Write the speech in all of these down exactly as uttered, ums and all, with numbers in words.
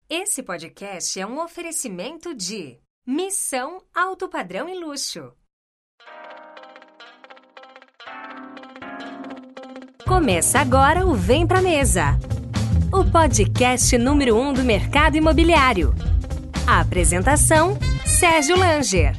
Esse podcast é um oferecimento de Missão Alto Padrão e Luxo. Começa agora o Vem Pra Mesa, o podcast número um do mercado imobiliário. A apresentação, Sérgio Langer.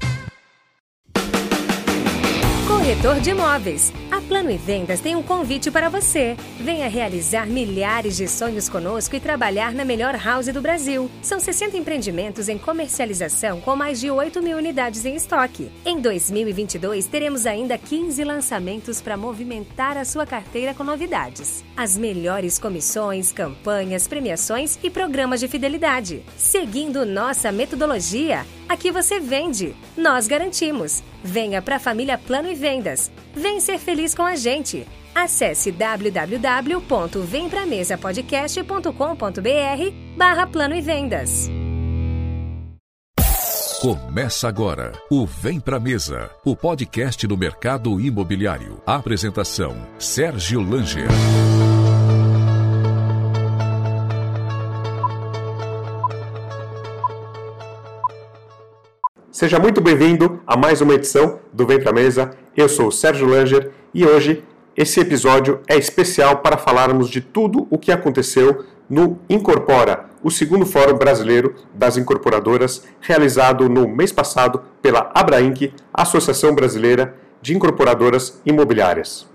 Corretor de imóveis. A Plano e Vendas tem um convite para você. Venha realizar milhares de sonhos conosco e trabalhar na melhor house do Brasil. São sessenta empreendimentos em comercialização com mais de oito mil unidades em estoque. Em dois mil e vinte e dois, teremos ainda quinze lançamentos para movimentar a sua carteira com novidades. As melhores comissões, campanhas, premiações e programas de fidelidade. Seguindo nossa metodologia, aqui você vende, nós garantimos. Venha para a família Plano e Vendas. Vem ser feliz com a gente. Acesse w w w ponto vem pra mesa podcast ponto com ponto b r barra Plano e Vendas. Começa agora o Vem Pra Mesa, o podcast do mercado imobiliário. Apresentação, Sérgio Langer. Seja muito bem-vindo a mais uma edição do Vem Pra Mesa. Eu sou o Sérgio Langer e hoje esse episódio é especial para falarmos de tudo o que aconteceu no Incorpora, o segundo Fórum Brasileiro das Incorporadoras, realizado no mês passado pela Abrainc, Associação Brasileira de Incorporadoras Imobiliárias.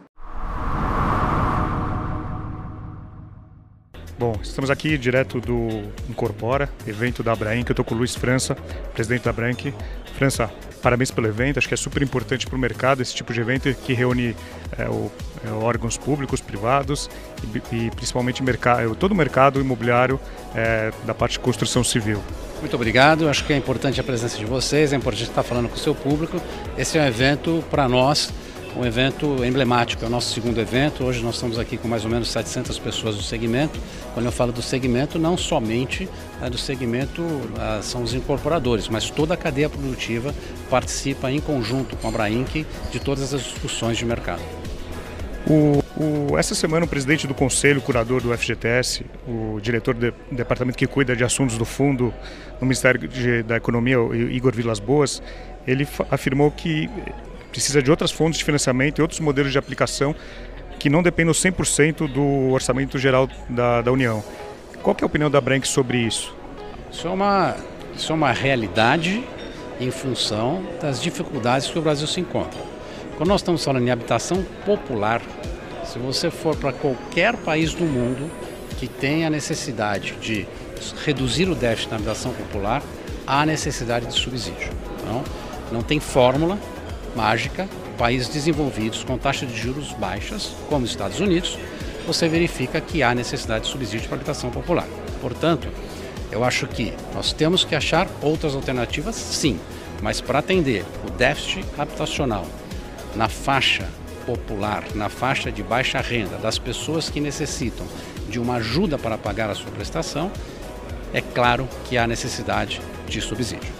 Bom, estamos aqui direto do Incorpora, evento da Abrainc. Eu estou com o Luiz França, presidente da Abrainc. França, parabéns pelo evento. Acho que é super importante para o mercado esse tipo de evento que reúne é, o, é, órgãos públicos, privados e, e principalmente mercado, todo o mercado imobiliário é, da parte de construção civil. Muito obrigado. Acho que é importante a presença de vocês, é importante estar falando com o seu público. Esse é um evento para nós, um evento emblemático, é o nosso segundo evento. Hoje nós estamos aqui com mais ou menos setecentas pessoas do segmento. Quando eu falo do segmento, não somente é, do segmento é, são os incorporadores, mas toda a cadeia produtiva participa em conjunto com a Abrainc de todas as discussões de mercado. O, o, essa semana o presidente do Conselho Curador do F G T S, o diretor do de, departamento que cuida de assuntos do fundo no Ministério de, da Economia, o Igor Vilas Boas, ele afirmou que precisa de outras fontes de financiamento e outros modelos de aplicação que não dependam cem por cento do orçamento geral da, da União. Qual que é a opinião da Abrainc sobre isso? Isso é uma, isso é uma realidade em função das dificuldades que o Brasil se encontra. Quando nós estamos falando em habitação popular, se você for para qualquer país do mundo que tenha a necessidade de reduzir o déficit na habitação popular, há necessidade de subsídio. Então, não tem fórmula mágica. Países desenvolvidos com taxas de juros baixas, como os Estados Unidos, você verifica que há necessidade de subsídio para a habitação popular. Portanto, eu acho que nós temos que achar outras alternativas, sim, mas para atender o déficit habitacional na faixa popular, na faixa de baixa renda, das pessoas que necessitam de uma ajuda para pagar a sua prestação, é claro que há necessidade de subsídio.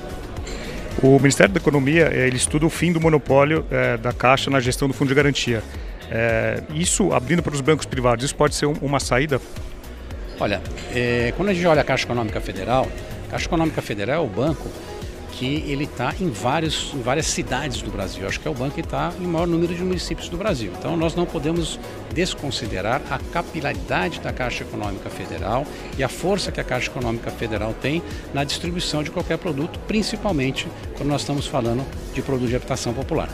O Ministério da Economia ele estuda o fim do monopólio é, da Caixa na gestão do Fundo de Garantia. É, isso, abrindo para os bancos privados, isso pode ser um, uma saída? Olha, é, quando a gente olha a Caixa Econômica Federal, a Caixa Econômica Federal é o banco que ele está em, vários, em várias cidades do Brasil. Acho que é o banco que está em maior número de municípios do Brasil. Então nós não podemos desconsiderar a capilaridade da Caixa Econômica Federal e a força que a Caixa Econômica Federal tem na distribuição de qualquer produto, principalmente quando nós estamos falando de produto de habitação popular.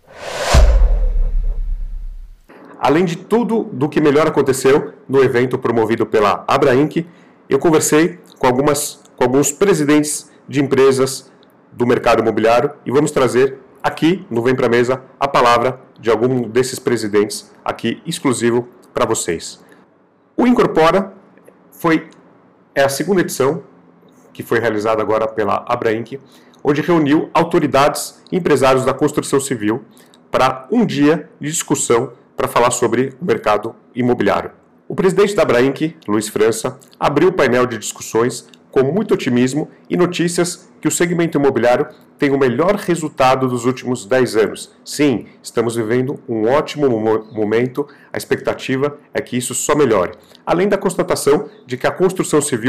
Além de tudo do que melhor aconteceu no evento promovido pela Abrainc, eu conversei com, algumas, com alguns presidentes de empresas do mercado imobiliário e vamos trazer aqui no Vem Pra Mesa a palavra de algum desses presidentes aqui exclusivo para vocês. O Incorpora foi, é a segunda edição que foi realizada agora pela Abrainc, onde reuniu autoridades e empresários da construção civil para um dia de discussão para falar sobre o mercado imobiliário. O presidente da Abrainc, Luiz França, abriu o painel de discussões com muito otimismo e notícias que o segmento imobiliário tem o melhor resultado dos últimos dez anos. Sim, estamos vivendo um ótimo momento, a expectativa é que isso só melhore. Além da constatação de que a construção civil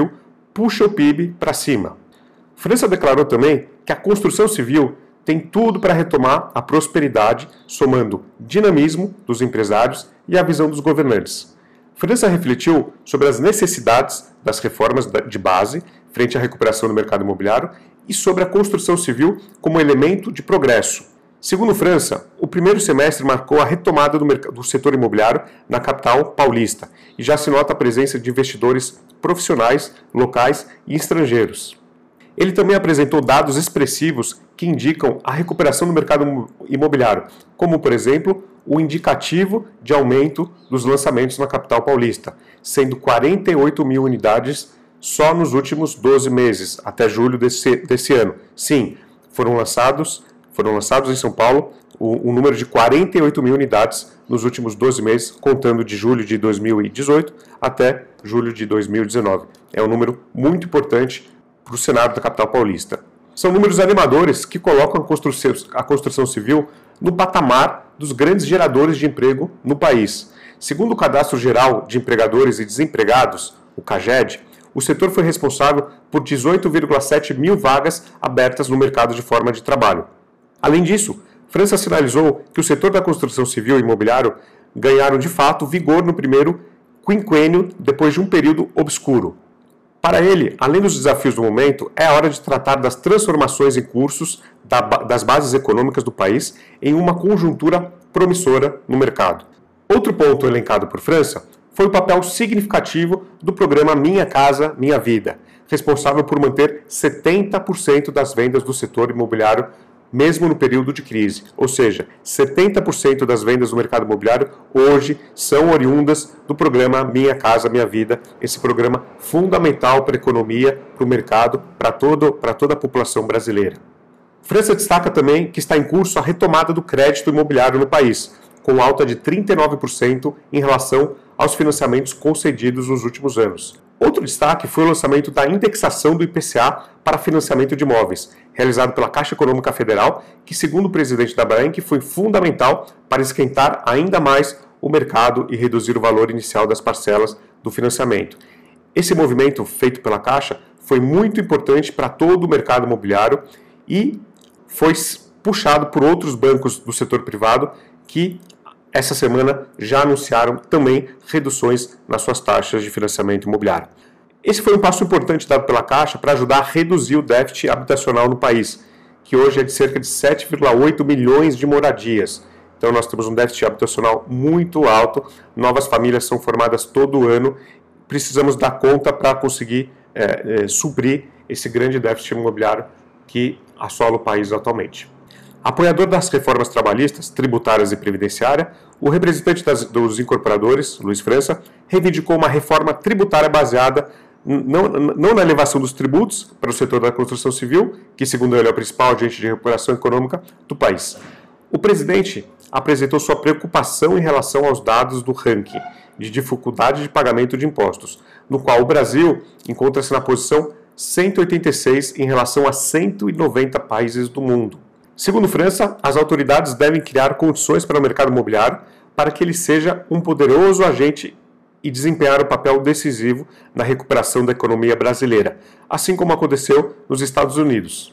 puxa o P I B para cima. França declarou também que a construção civil tem tudo para retomar a prosperidade, somando dinamismo dos empresários e a visão dos governantes. França refletiu sobre as necessidades das reformas de base frente à recuperação do mercado imobiliário e sobre a construção civil como elemento de progresso. Segundo França, o primeiro semestre marcou a retomada do, do setor imobiliário na capital paulista e já se nota a presença de investidores profissionais, locais e estrangeiros. Ele também apresentou dados expressivos que indicam a recuperação do mercado imobiliário, como, por exemplo, o indicativo de aumento dos lançamentos na capital paulista, sendo quarenta e oito mil unidades só nos últimos doze meses, até julho desse, desse ano. Sim, foram lançados, foram lançados em São Paulo o, o número de quarenta e oito mil unidades nos últimos doze meses, contando de julho de dois mil e dezoito até julho de dois mil e dezenove. É um número muito importante para o cenário da capital paulista. São números animadores que colocam a construção, a construção civil no patamar dos grandes geradores de emprego no país. Segundo o Cadastro Geral de Empregadores e Desempregados, o CAGED, o setor foi responsável por dezoito vírgula sete mil vagas abertas no mercado de forma de trabalho. Além disso, França sinalizou que o setor da construção civil e imobiliário ganharam de fato vigor no primeiro quinquênio depois de um período obscuro. Para ele, além dos desafios do momento, é a hora de tratar das transformações em cursos da, das bases econômicas do país em uma conjuntura promissora no mercado. Outro ponto elencado por França foi o papel significativo do programa Minha Casa, Minha Vida, responsável por manter setenta por cento das vendas do setor imobiliário mesmo no período de crise. Ou seja, setenta por cento das vendas do mercado imobiliário hoje são oriundas do programa Minha Casa Minha Vida, esse programa fundamental para a economia, para o mercado, para todo, para toda a população brasileira. França destaca também que está em curso a retomada do crédito imobiliário no país, com alta de trinta e nove por cento em relação aos financiamentos concedidos nos últimos anos. Outro destaque foi o lançamento da indexação do I P C A para financiamento de imóveis, realizado pela Caixa Econômica Federal, que, segundo o presidente da Abrainc, foi fundamental para esquentar ainda mais o mercado e reduzir o valor inicial das parcelas do financiamento. Esse movimento feito pela Caixa foi muito importante para todo o mercado imobiliário e foi puxado por outros bancos do setor privado que essa semana já anunciaram também reduções nas suas taxas de financiamento imobiliário. Esse foi um passo importante dado pela Caixa para ajudar a reduzir o déficit habitacional no país, que hoje é de cerca de sete vírgula oito milhões de moradias. Então nós temos um déficit habitacional muito alto, novas famílias são formadas todo ano, precisamos dar conta para conseguir é, é, suprir esse grande déficit imobiliário que assola o país atualmente. Apoiador das reformas trabalhistas, tributárias e previdenciária, o representante das, dos incorporadores, Luiz França, reivindicou uma reforma tributária baseada não, não na elevação dos tributos para o setor da construção civil, que segundo ele é o principal agente de recuperação econômica do país. O presidente apresentou sua preocupação em relação aos dados do ranking de dificuldade de pagamento de impostos, no qual o Brasil encontra-se na posição cento e oitenta e seis em relação a cento e noventa países do mundo. Segundo França, as autoridades devem criar condições para o mercado imobiliário para que ele seja um poderoso agente e desempenhar um papel decisivo na recuperação da economia brasileira, assim como aconteceu nos Estados Unidos.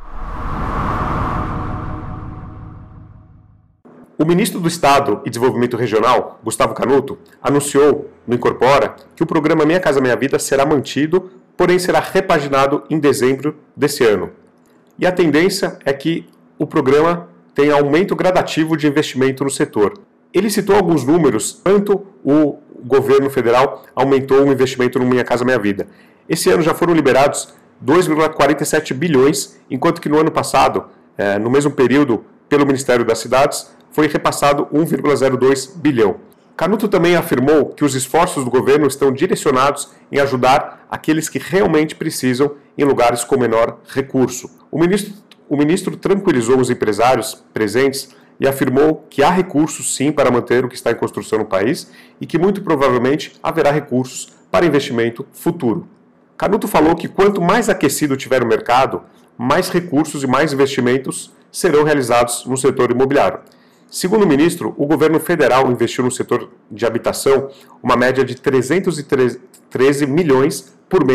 O ministro do Estado e Desenvolvimento Regional, Gustavo Canuto, anunciou no Incorpora que o programa Minha Casa Minha Vida será mantido, porém será repaginado em dezembro desse ano. E a tendência é que o programa tem aumento gradativo de investimento no setor. Ele citou alguns números, quanto o governo federal aumentou o investimento no Minha Casa Minha Vida. Esse ano já foram liberados dois vírgula quarenta e sete bilhões, enquanto que no ano passado, é, no mesmo período, pelo Ministério das Cidades, foi repassado um vírgula zero dois bilhão. Canuto também afirmou que os esforços do governo estão direcionados em ajudar aqueles que realmente precisam em lugares com menor recurso. O ministro O ministro tranquilizou os empresários presentes e afirmou que há recursos sim para manter o que está em construção no país e que muito provavelmente haverá recursos para investimento futuro. Canuto falou que quanto mais aquecido tiver o mercado, mais recursos e mais investimentos serão realizados no setor imobiliário. Segundo o ministro, o governo federal investiu no setor de habitação uma média de trezentos e treze milhões por mês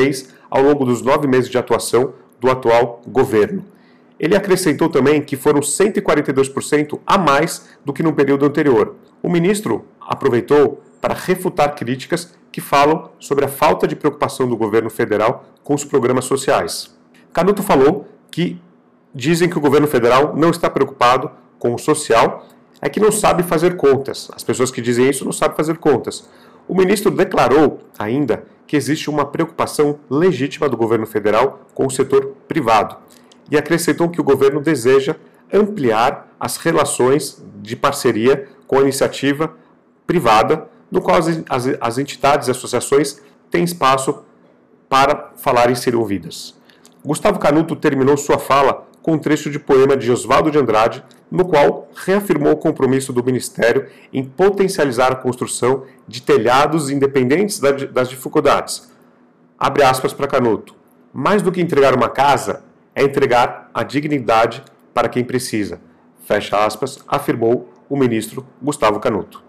ao longo dos nove meses de atuação do atual governo. Ele acrescentou também que foram cento e quarenta e dois por cento a mais do que no período anterior. O ministro aproveitou para refutar críticas que falam sobre a falta de preocupação do governo federal com os programas sociais. Canuto falou que dizem que o governo federal não está preocupado com o social, é que não sabe fazer contas. As pessoas que dizem isso não sabem fazer contas. O ministro declarou ainda que existe uma preocupação legítima do governo federal com o setor privado e acrescentou que o governo deseja ampliar as relações de parceria com a iniciativa privada, no qual as, as, as entidades e associações têm espaço para falar e serem ouvidas. Gustavo Canuto terminou sua fala com um trecho de poema de Oswaldo de Andrade, no qual reafirmou o compromisso do Ministério em potencializar a construção de telhados independentes das dificuldades. Abre aspas para Canuto. Mais do que entregar uma casa, é entregar a dignidade para quem precisa. Fecha aspas, afirmou o ministro Gustavo Canuto.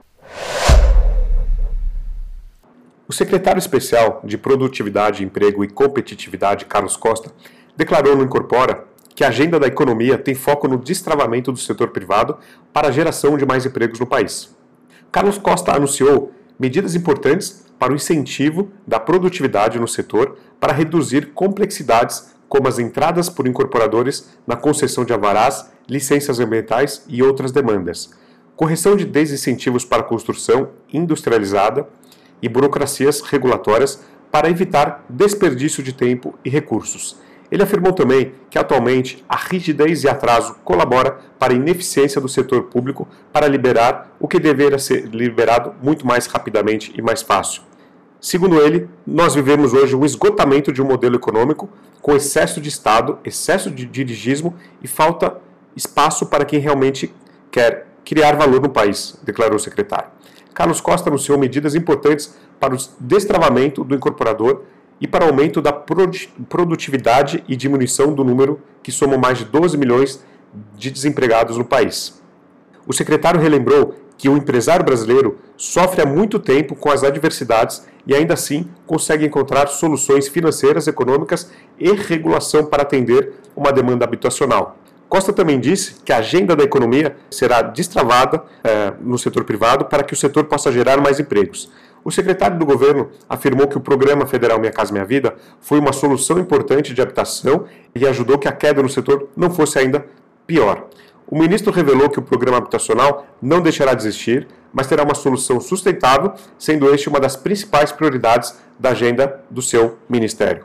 O secretário especial de Produtividade, Emprego e Competitividade, Carlos Costa, declarou no Incorpora que a agenda da economia tem foco no destravamento do setor privado para a geração de mais empregos no país. Carlos Costa anunciou medidas importantes para o incentivo da produtividade no setor para reduzir complexidades como as entradas por incorporadores na concessão de alvarás, licenças ambientais e outras demandas, correção de desincentivos para a construção industrializada e burocracias regulatórias para evitar desperdício de tempo e recursos. Ele afirmou também que atualmente a rigidez e atraso colabora para a ineficiência do setor público para liberar o que deveria ser liberado muito mais rapidamente e mais fácil. Segundo ele, nós vivemos hoje um esgotamento de um modelo econômico com excesso de Estado, excesso de dirigismo e falta espaço para quem realmente quer criar valor no país, declarou o secretário. Carlos Costa anunciou medidas importantes para o destravamento do incorporador e para o aumento da produtividade e diminuição do número que soma mais de doze milhões de desempregados no país. O secretário relembrou que o empresário brasileiro sofre há muito tempo com as adversidades e ainda assim consegue encontrar soluções financeiras, econômicas e regulação para atender uma demanda habitacional. Costa também disse que a agenda da economia será destravada eh, no setor privado para que o setor possa gerar mais empregos. O secretário do governo afirmou que o programa federal Minha Casa Minha Vida foi uma solução importante de habitação e ajudou que a queda no setor não fosse ainda pior. O ministro revelou que o programa habitacional não deixará de existir, mas terá uma solução sustentável, sendo este uma das principais prioridades da agenda do seu ministério.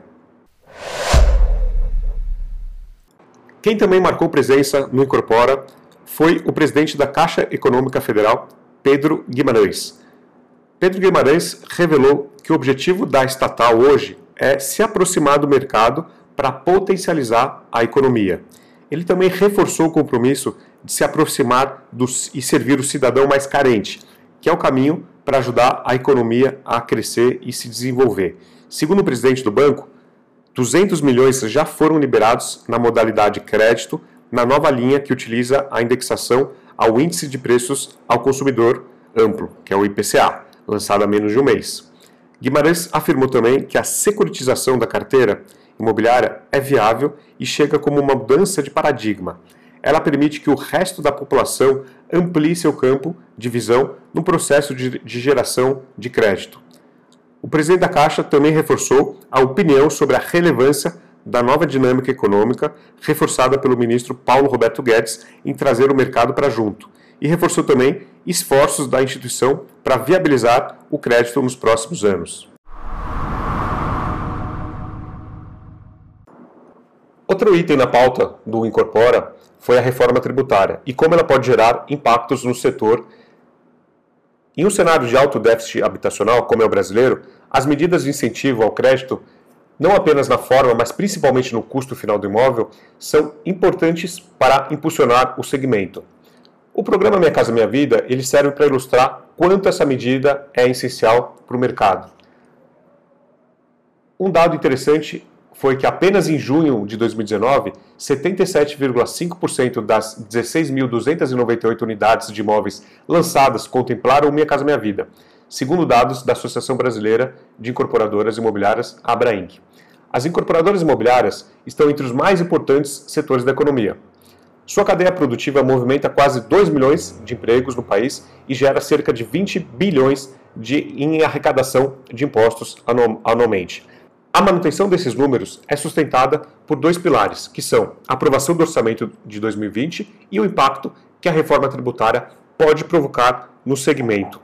Quem também marcou presença no Incorpora foi o presidente da Caixa Econômica Federal, Pedro Guimarães. Pedro Guimarães revelou que o objetivo da estatal hoje é se aproximar do mercado para potencializar a economia. Ele também reforçou o compromisso de se aproximar dos, e servir o cidadão mais carente, que é o caminho para ajudar a economia a crescer e se desenvolver. Segundo o presidente do banco, duzentos milhões já foram liberados na modalidade crédito, na nova linha que utiliza a indexação ao índice de preços ao consumidor amplo, que é o I P C A, lançado há menos de um mês. Guimarães afirmou também que a securitização da carteira imobiliária é viável e chega como uma mudança de paradigma. Ela permite que o resto da população amplie seu campo de visão no processo de, de geração de crédito. O presidente da Caixa também reforçou a opinião sobre a relevância da nova dinâmica econômica, reforçada pelo ministro Paulo Roberto Guedes em trazer o mercado para junto, e reforçou também esforços da instituição para viabilizar o crédito nos próximos anos. Outro item na pauta do Incorpora foi a reforma tributária e como ela pode gerar impactos no setor. Em um cenário de alto déficit habitacional, como é o brasileiro, as medidas de incentivo ao crédito, não apenas na forma, mas principalmente no custo final do imóvel, são importantes para impulsionar o segmento. O programa Minha Casa Minha Vida ele serve para ilustrar quanto essa medida é essencial para o mercado. Um dado interessante foi que apenas em junho de dois mil e dezenove, setenta e sete vírgula cinco por cento das dezesseis mil duzentas e noventa e oito unidades de imóveis lançadas contemplaram Minha Casa Minha Vida, segundo dados da Associação Brasileira de Incorporadoras Imobiliárias, Abrainc. As incorporadoras imobiliárias estão entre os mais importantes setores da economia. Sua cadeia produtiva movimenta quase dois milhões de empregos no país e gera cerca de vinte bilhões de, em arrecadação de impostos anualmente. A manutenção desses números é sustentada por dois pilares, que são a aprovação do orçamento de dois mil e vinte e o impacto que a reforma tributária pode provocar no segmento.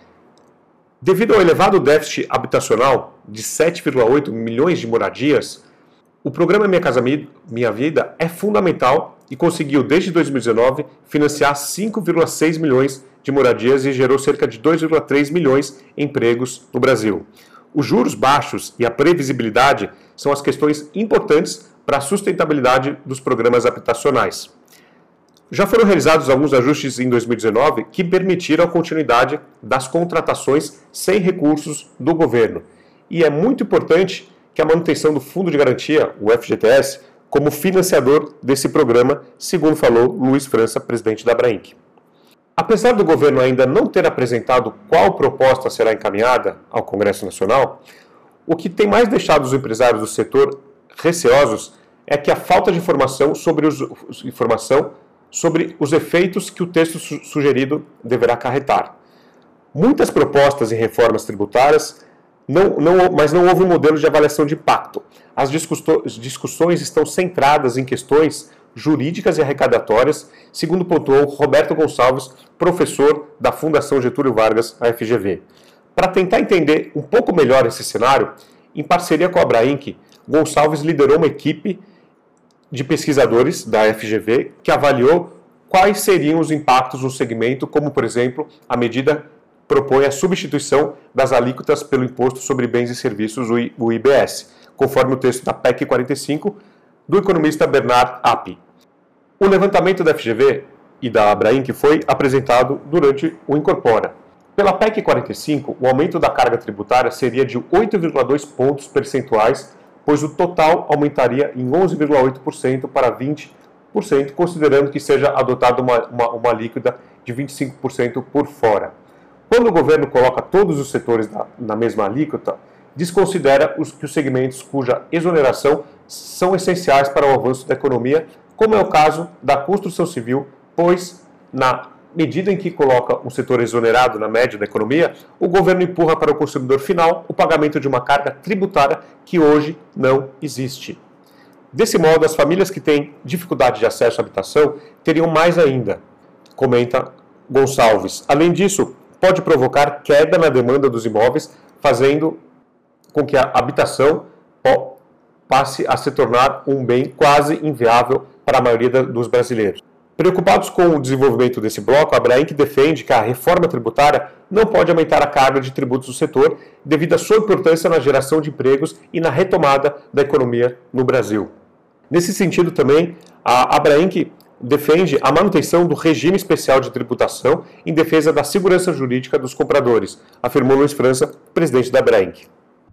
Devido ao elevado déficit habitacional de sete vírgula oito milhões de moradias, o programa Minha Casa Minha Vida é fundamental e conseguiu, desde dois mil e dezenove, financiar cinco vírgula seis milhões de moradias e gerou cerca de dois vírgula três milhões de empregos no Brasil. Os juros baixos e a previsibilidade são as questões importantes para a sustentabilidade dos programas habitacionais. Já foram realizados alguns ajustes em dois mil e dezenove que permitiram a continuidade das contratações sem recursos do governo. E é muito importante que a manutenção do Fundo de Garantia, o F G T S, como financiador desse programa, segundo falou Luiz França, presidente da Abrainc. Apesar do governo ainda não ter apresentado qual proposta será encaminhada ao Congresso Nacional, o que tem mais deixado os empresários do setor receosos é que a falta de informação sobre os, informação sobre os efeitos que o texto su- sugerido deverá acarretar. Muitas propostas e reformas tributárias, não, não, mas não houve um modelo de avaliação de impacto. As discusso- discussões estão centradas em questões jurídicas e arrecadatórias, segundo pontuou Roberto Gonçalves, professor da Fundação Getúlio Vargas, a F G V. Para tentar entender um pouco melhor esse cenário, em parceria com a Abrainc, Gonçalves liderou uma equipe de pesquisadores da F G V que avaliou quais seriam os impactos no segmento, como, por exemplo, a medida propõe a substituição das alíquotas pelo Imposto sobre Bens e Serviços, o I B S, conforme o texto da P E C quarenta e cinco, do economista Bernard Api. O levantamento da F G V e da Abrainc foi apresentado durante o Incorpora. Pela P E C quarenta e cinco, o aumento da carga tributária seria de oito vírgula dois pontos percentuais, pois o total aumentaria em onze vírgula oito por cento para vinte por cento, considerando que seja adotada uma, uma, uma alíquota de vinte e cinco por cento por fora. Quando o governo coloca todos os setores na, na mesma alíquota, desconsidera os, que os segmentos cuja exoneração são essenciais para o avanço da economia, como é o caso da construção civil, pois, na medida em que coloca um setor exonerado na média da economia, o governo empurra para o consumidor final o pagamento de uma carga tributária que hoje não existe. Desse modo, as famílias que têm dificuldade de acesso à habitação teriam mais ainda, comenta Gonçalves. Além disso, pode provocar queda na demanda dos imóveis, fazendo com que a habitação passe a se tornar um bem quase inviável para a maioria dos brasileiros. Preocupados com o desenvolvimento desse bloco, a Abrainc defende que a reforma tributária não pode aumentar a carga de tributos do setor devido à sua importância na geração de empregos e na retomada da economia no Brasil. Nesse sentido também, a Abrainc defende a manutenção do regime especial de tributação em defesa da segurança jurídica dos compradores, afirmou Luiz França, presidente da Abrainc.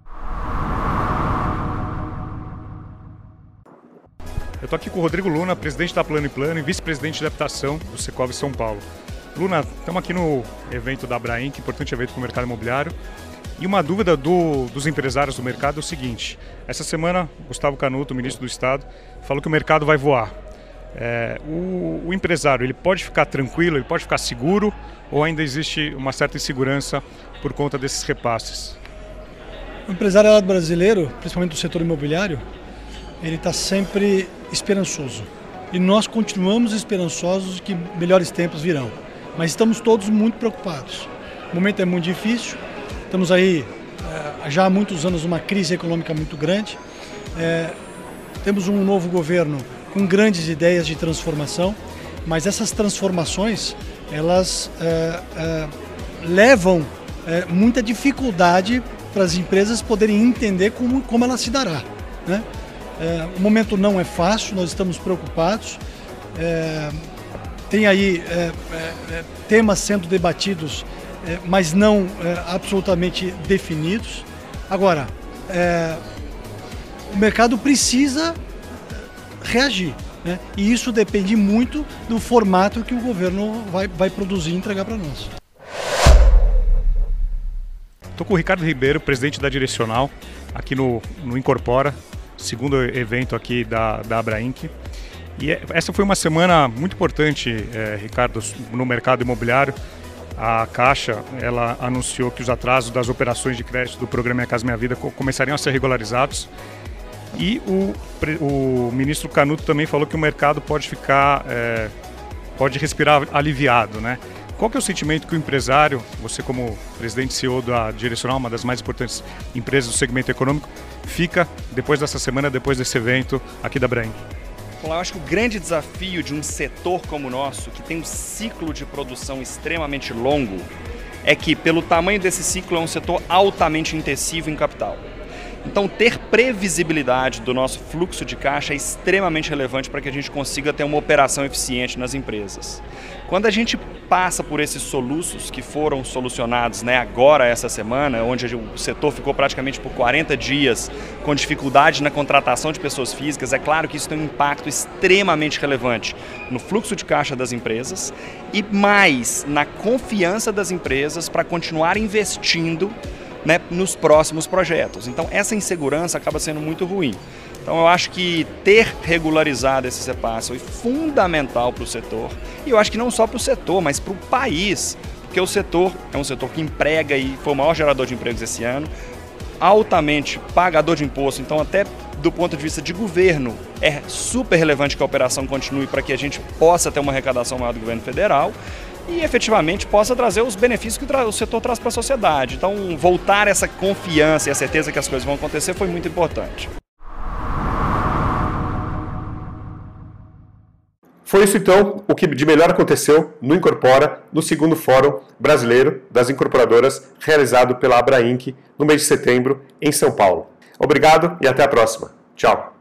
Eu estou aqui com o Rodrigo Luna, presidente da Plano e Plano e vice-presidente de habitação do Secov São Paulo. Luna, estamos aqui no evento da Abrainc, importante evento para o mercado imobiliário. E uma dúvida do, dos empresários do mercado é o seguinte: essa semana, Gustavo Canuto, ministro do Estado, falou que o mercado vai voar. É, o, o empresário, ele pode ficar tranquilo, ele pode ficar seguro, ou ainda existe uma certa insegurança por conta desses repasses? O empresário brasileiro, principalmente do setor imobiliário, ele está sempre esperançoso. E nós continuamos esperançosos de que melhores tempos virão. Mas estamos todos muito preocupados. O momento é muito difícil. Estamos aí é, já há muitos anos numa crise econômica muito grande. É, temos um novo governo com grandes ideias de transformação, mas essas transformações elas é, é, levam é, muita dificuldade para as empresas poderem entender como, como ela se dará, né? É, o momento não é fácil, nós estamos preocupados. É, tem aí é, é, temas sendo debatidos, é, mas não é, absolutamente definidos. Agora, é, o mercado precisa reagir, né? E isso depende muito do formato que o governo vai, vai produzir e entregar para nós. Estou com o Ricardo Ribeiro, presidente da Direcional, aqui no, no Incorpora. segundo evento aqui da, da Abrainc. E essa foi uma semana muito importante, é, Ricardo, no mercado imobiliário. A Caixa, ela anunciou que os atrasos das operações de crédito do programa Minha Casa Minha Vida começariam a ser regularizados. E o, o ministro Canuto também falou que o mercado pode ficar, é, pode respirar aliviado, né? Qual que é o sentimento que o empresário, você como presidente e C E O da Direcional, uma das mais importantes empresas do segmento econômico, fica depois dessa semana, depois desse evento aqui da Abrainc? Eu acho que o grande desafio de um setor como o nosso, que tem um ciclo de produção extremamente longo, é que, pelo tamanho desse ciclo, é um setor altamente intensivo em capital. Então, ter previsibilidade do nosso fluxo de caixa é extremamente relevante para que a gente consiga ter uma operação eficiente nas empresas. Quando a gente passa por esses soluços que foram solucionados, né, agora, essa semana, onde o setor ficou praticamente por quarenta dias com dificuldade na contratação de pessoas físicas, é claro que isso tem um impacto extremamente relevante no fluxo de caixa das empresas e mais na confiança das empresas para continuar investindo, né, nos próximos projetos. Então, essa insegurança acaba sendo muito ruim. Então, eu acho que ter regularizado esse repasse foi fundamental para o setor. E eu acho que não só para o setor, mas para o país. Porque o setor é um setor que emprega e foi o maior gerador de empregos esse ano, altamente pagador de imposto. Então, até do ponto de vista de governo, é super relevante que a operação continue para que a gente possa ter uma arrecadação maior do governo federal e efetivamente possa trazer os benefícios que o setor traz para a sociedade. Então, voltar essa confiança e a certeza que as coisas vão acontecer foi muito importante. Foi isso então o que de melhor aconteceu no Incorpora, no segundo Fórum Brasileiro das Incorporadoras, realizado pela Abrainc no mês de setembro em São Paulo. Obrigado e até a próxima. Tchau.